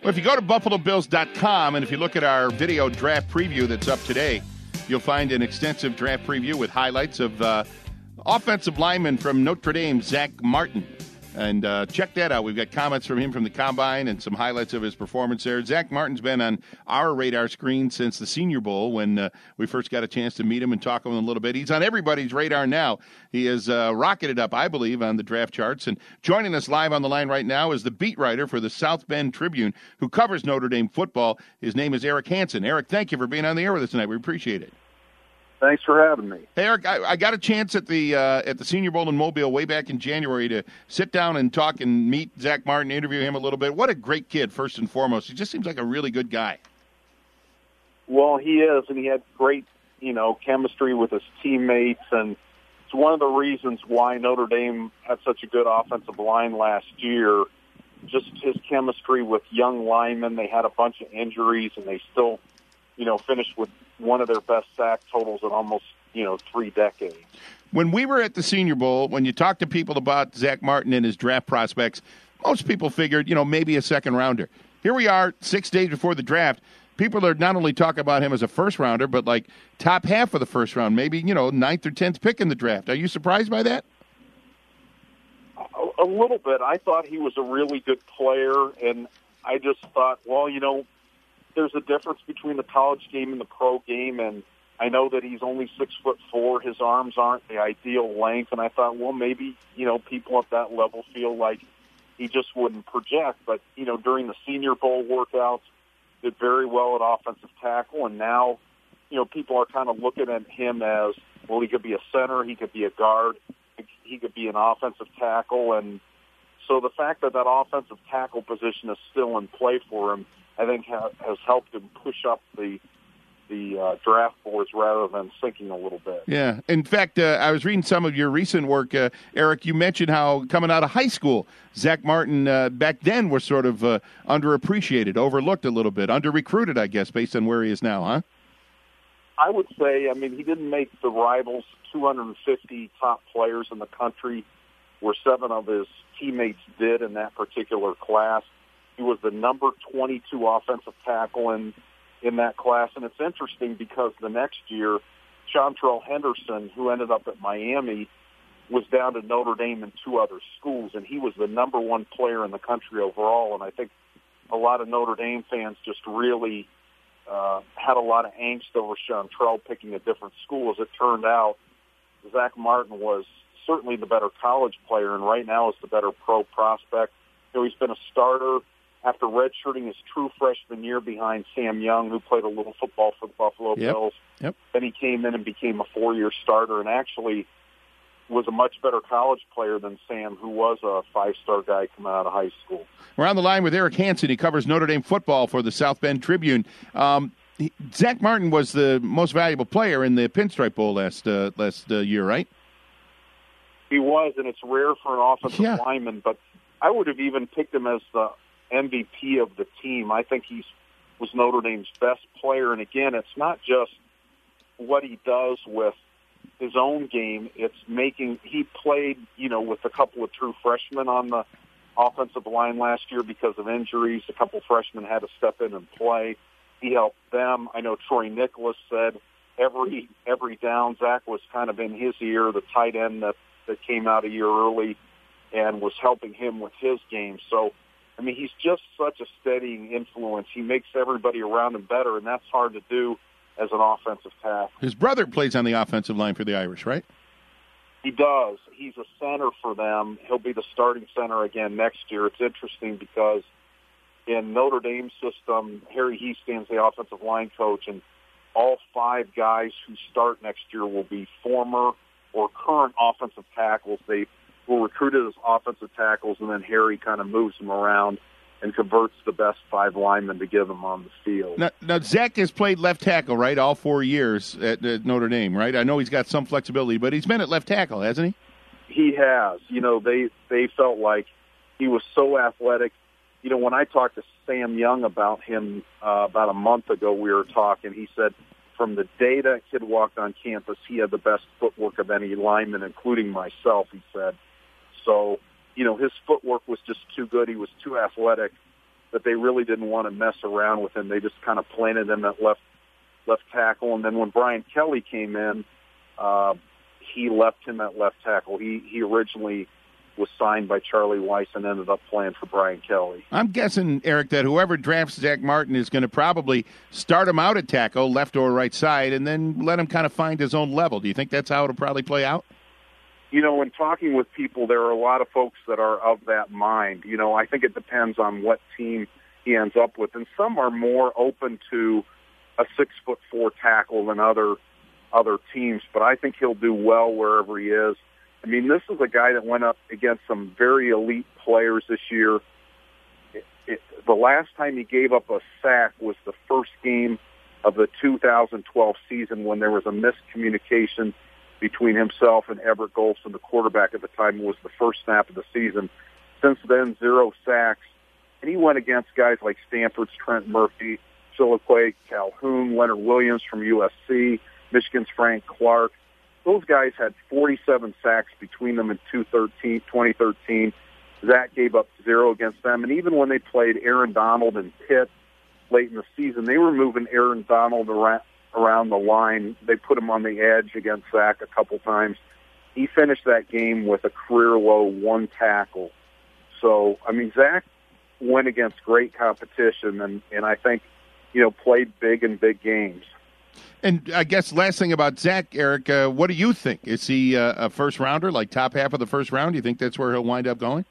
Well, if you go to BuffaloBills.com and if you look at our video draft preview that's up today, you'll find an extensive draft preview with highlights of offensive lineman from Notre Dame, Zach Martin. And check that out. We've got comments from him from the Combine and some highlights of his performance there. Zach Martin's been on our radar screen since the Senior Bowl when we first got a chance to meet him and talk with him a little bit. He's on everybody's radar now. He has rocketed up, I believe, on the draft charts. And joining us live on the line right now is the beat writer for the South Bend Tribune who covers Notre Dame football. His name is Eric Hansen. Eric, thank you for being on the air with us tonight. We appreciate it. Thanks for having me. Hey, Eric, I got a chance at the Senior Bowl in Mobile way back in January to sit down and talk and meet Zach Martin, interview him a little bit. What a great kid, first and foremost. He just seems like a really good guy. Well, he is, and he had great, chemistry with his teammates, and it's one of the reasons why Notre Dame had such a good offensive line last year. Just his chemistry with young linemen. They had a bunch of injuries, and they still, finished with one of their best sack totals in almost, 3 decades. When we were at the Senior Bowl, when you talk to people about Zach Martin and his draft prospects, most people figured, maybe a second rounder. Here we are 6 days before the draft. People are not only talking about him as a first rounder, but like top half of the first round, maybe, 9th or 10th pick in the draft. Are you surprised by that? A little bit. I thought he was a really good player, and I just thought, well, there's a difference between the college game and the pro game, and I know that he's only 6'4". His arms aren't the ideal length, and I thought, well, maybe, people at that level feel like he just wouldn't project. But, during the Senior Bowl workouts, did very well at offensive tackle, and now, people are kind of looking at him as, well, he could be a center, he could be a guard, he could be an offensive tackle, and so the fact that that offensive tackle position is still in play for him, I think has helped him push up the draft boards rather than sinking a little bit. Yeah. In fact, I was reading some of your recent work, Eric. You mentioned how coming out of high school, Zach Martin back then was sort of underappreciated, overlooked a little bit, under-recruited, I guess, based on where he is now, huh? I would say, he didn't make the Rivals 250 top players in the country, where 7 of his teammates did in that particular class. He was the number 22 offensive tackle in that class. And it's interesting because the next year, Chantrell Henderson, who ended up at Miami, was down to Notre Dame and 2 other schools, and he was the number 1 player in the country overall. And I think a lot of Notre Dame fans just really had a lot of angst over Chantrell picking a different school. As it turned out, Zach Martin was certainly the better college player, and right now is the better pro prospect. He's been a starter after redshirting his true freshman year behind Sam Young, who played a little football for the Buffalo Bills. Yep. Then he came in and became a 4-year starter and actually was a much better college player than Sam, who was a 5-star guy coming out of high school. We're on the line with Eric Hansen. He covers Notre Dame football for the South Bend Tribune. Zach Martin was the most valuable player in the Pinstripe Bowl last year, right? He was, and it's rare for an offensive lineman, but I would have even picked him as the MVP of the team. I think he was Notre Dame's best player. And again, it's not just what he does with his own game. It's he played, with a couple of true freshmen on the offensive line last year because of injuries. A couple freshmen had to step in and play. He helped them. I know Troy Nicholas said every down, Zach was kind of in his ear, the tight end that came out a year early and was helping him with his game. So, he's just such a steadying influence. He makes everybody around him better, and that's hard to do as an offensive tackle. His brother plays on the offensive line for the Irish, right? He does. He's a center for them. He'll be the starting center again next year. It's interesting because in Notre Dame's system, Harry Hiestan's the offensive line coach, and all 5 guys who start next year will be former or current offensive tackles. They were recruited as offensive tackles, and then Harry kind of moves them around and converts the best 5 linemen to give them on the field. Now Zach has played left tackle, right, all 4 years at Notre Dame, right? I know he's got some flexibility, but he's been at left tackle, hasn't he? He has. They felt like he was so athletic. When I talked to Sam Young about him about a month ago, we were talking, he said from the day that kid walked on campus, he had the best footwork of any lineman, including myself, he said. So, his footwork was just too good. He was too athletic. that they really didn't want to mess around with him. They just kind of planted him at left tackle. And then when Brian Kelly came in, he left him at left tackle. He originally was signed by Charlie Weiss and ended up playing for Brian Kelly. I'm guessing, Eric, that whoever drafts Zach Martin is going to probably start him out at tackle, left or right side, and then let him kind of find his own level. Do you think that's how it'll probably play out? When talking with people, there are a lot of folks that are of that mind. I think it depends on what team he ends up with, and some are more open to a 6'4" tackle than other teams. But I think he'll do well wherever he is. I mean, this is a guy that went up against some very elite players this year. The last time he gave up a sack was the first game of the 2012 season when there was a miscommunication between himself and Everett Golson, the quarterback at the time. It was the first snap of the season. Since then, 0 sacks. And he went against guys like Stanford's Trent Murphy, Chillicothe Calhoun, Leonard Williams from USC, Michigan's Frank Clark. Those guys had 47 sacks between them in 2013. Zach gave up 0 against them. And even when they played Aaron Donald and Pitt late in the season, they were moving Aaron Donald around the line. They put him on the edge against Zach a couple times. He finished that game with a career-low 1 tackle. So, I mean, Zach went against great competition and I think, played big in big games. And I guess last thing about Zach, Eric, what do you think? Is he a first-rounder, like top half of the first round? Do you think that's where he'll wind up going?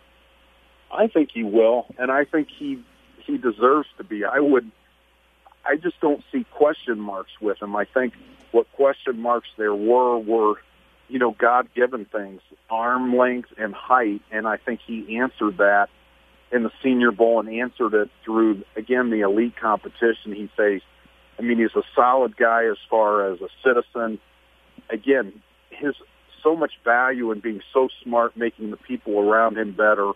I think he will, and I think he deserves to be. I just don't see question marks with him. I think what question marks there were God-given things, arm length and height, and I think he answered that in the Senior Bowl and answered it through, again, the elite competition he faced. I mean, he's a solid guy as far as a citizen. Again, his so much value in being so smart, making the people around him better.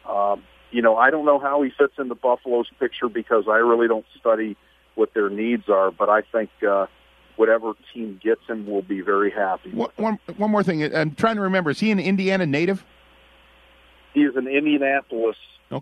I don't know how he fits into Buffalo's picture because I really don't study what their needs are, but I think whatever team gets him will be very happy. One more thing. I'm trying to remember. Is he an Indiana native? He is an Indianapolis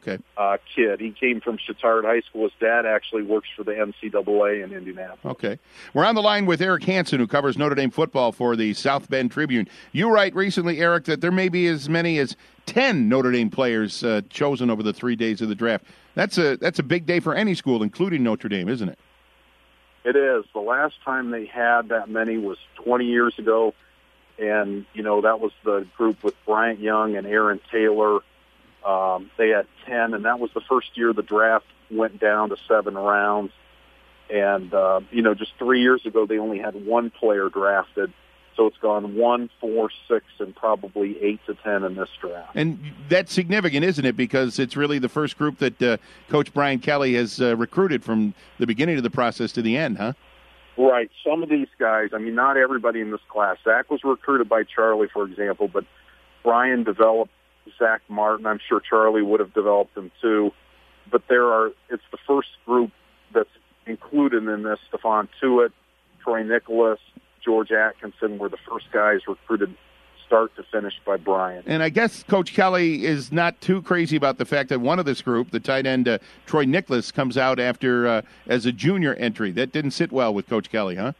kid. He came from Chittard High School. His dad actually works for the NCAA in Indianapolis. Okay. We're on the line with Eric Hansen, who covers Notre Dame football for the South Bend Tribune. You write recently, Eric, that there may be as many as 10 Notre Dame players chosen over the 3 days of the draft. That's a big day for any school, including Notre Dame, isn't it? It is. The last time they had that many was 20 years ago, and, that was the group with Bryant Young and Aaron Taylor. They had 10, and that was the first year the draft went down to 7 rounds. And, just 3 years ago, they only had 1 player drafted. So it's gone 1, 4, 6, and probably 8 to 10 in this draft. And that's significant, isn't it? Because it's really the first group that Coach Brian Kelly has recruited from the beginning of the process to the end, huh? Right. Some of these guys, I mean, not everybody in this class. Zach was recruited by Charlie, for example, but Brian developed Zach Martin. I'm sure Charlie would have developed him too. But it's the first group that's included in this. Stephon Tuitt, Troy Nicholas, George Atkinson were the first guys recruited start to finish by Brian. And I guess Coach Kelly is not too crazy about the fact that one of this group, the tight end Troy Nicholas, comes out after as a junior entry. That didn't sit well with Coach Kelly, huh?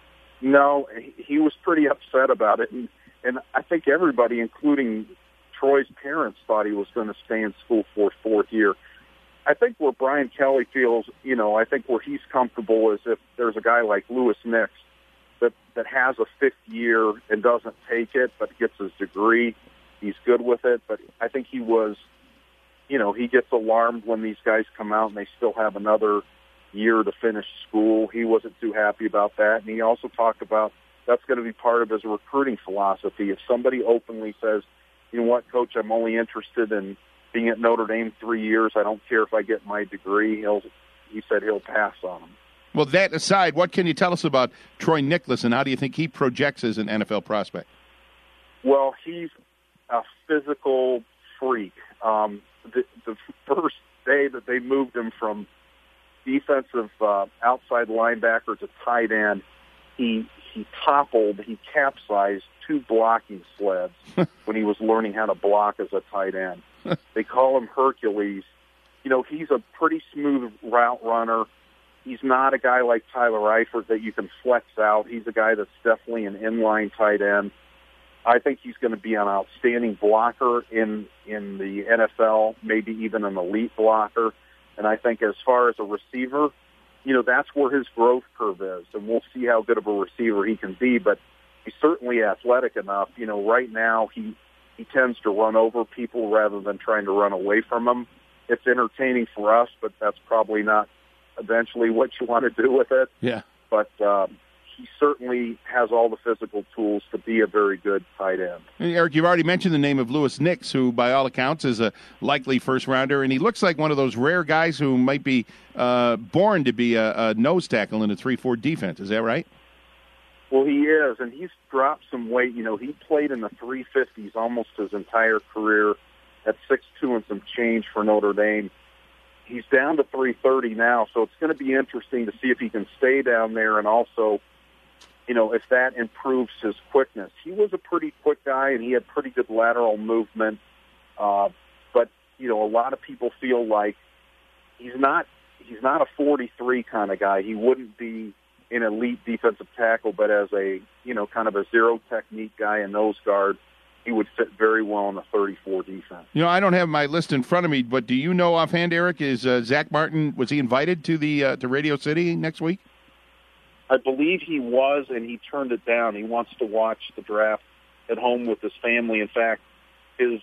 No, he was pretty upset about it. And I think everybody, including Troy's parents, thought he was going to stay in school for a 4th year. I think where Brian Kelly feels, I think where he's comfortable is if there's a guy like Lewis Nix that has a 5th year and doesn't take it but gets his degree, he's good with it. But I think he was, he gets alarmed when these guys come out and they still have another year to finish school. He wasn't too happy about that. And he also talked about that's going to be part of his recruiting philosophy. If somebody openly says, you know what, Coach, I'm only interested in being at Notre Dame 3 years. I don't care if I get my degree. He said he'll pass on them. Well, that aside, what can you tell us about Troy Nicholas, and how do you think he projects as an NFL prospect? Well, he's a physical freak. The first day that they moved him from defensive outside linebacker to tight end, he capsized 2 blocking sleds when he was learning how to block as a tight end. They call him Hercules, he's a pretty smooth route runner. He's not a guy like Tyler Eifert that you can flex out. He's a guy that's definitely an inline tight end. I think he's going to be an outstanding blocker in the NFL, maybe even an elite blocker. And I think as far as a receiver, that's where his growth curve is. And we'll see how good of a receiver he can be. But he's certainly athletic enough. Right now he tends to run over people rather than trying to run away from them. It's entertaining for us, but that's probably not eventually what you want to do with it. Yeah. But he certainly has all the physical tools to be a very good tight end. And Eric, you've already mentioned the name of Louis Nix, who by all accounts is a likely first-rounder, and he looks like one of those rare guys who might be born to be a nose tackle in a 3-4 defense. Is that right? Well, he is, and he's dropped some weight. He played in the 350s almost his entire career at 6'2" and some change for Notre Dame. He's down to 330 now, so it's going to be interesting to see if he can stay down there and also, if that improves his quickness. He was a pretty quick guy, and he had pretty good lateral movement. But, a lot of people feel like he's not a 43 kind of guy. He wouldn't be an elite defensive tackle, but as a, kind of a zero technique guy and nose guard, he would fit very well in the 34 defense. I don't have my list in front of me, but do you know offhand, Eric, is Zach Martin, was he invited to the to Radio City next week? I believe he was, and he turned it down. He wants to watch the draft at home with his family. In fact, his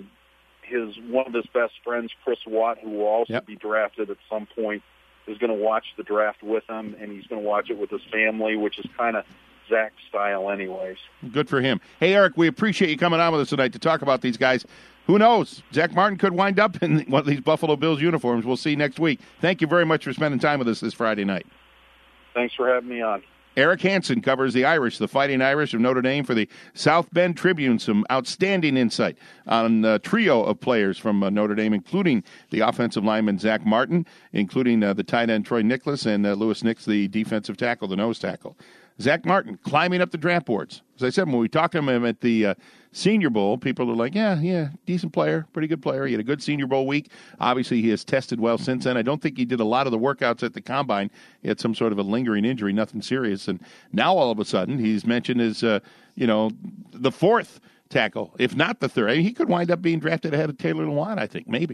one of his best friends, Chris Watt, who will also be drafted at some point, is going to watch the draft with him, and he's going to watch it with his family, which is kind of Zach style anyways. Good for him. Hey, Eric, we appreciate you coming on with us tonight to talk about these guys. Who knows? Zach Martin could wind up in one of these Buffalo Bills uniforms. We'll see next week. Thank you very much for spending time with us this Friday night. Thanks for having me on. Eric Hansen covers the Irish, the Fighting Irish of Notre Dame for the South Bend Tribune. Some outstanding insight on a trio of players from Notre Dame, including the offensive lineman Zach Martin, including the tight end Troy Nicholas, and Louis Nix, the defensive tackle, the nose tackle. Zach Martin climbing up the draft boards. As I said, when we talked to him at the Senior Bowl, people are like, yeah, decent player, pretty good player. He had a good Senior Bowl week. Obviously, he has tested well since then. I don't think he did a lot of the workouts at the Combine. He had some sort of a lingering injury, nothing serious. And now all of a sudden, he's mentioned as, the fourth tackle, if not the third. I mean, he could wind up being drafted ahead of Taylor Lewan, I think, maybe.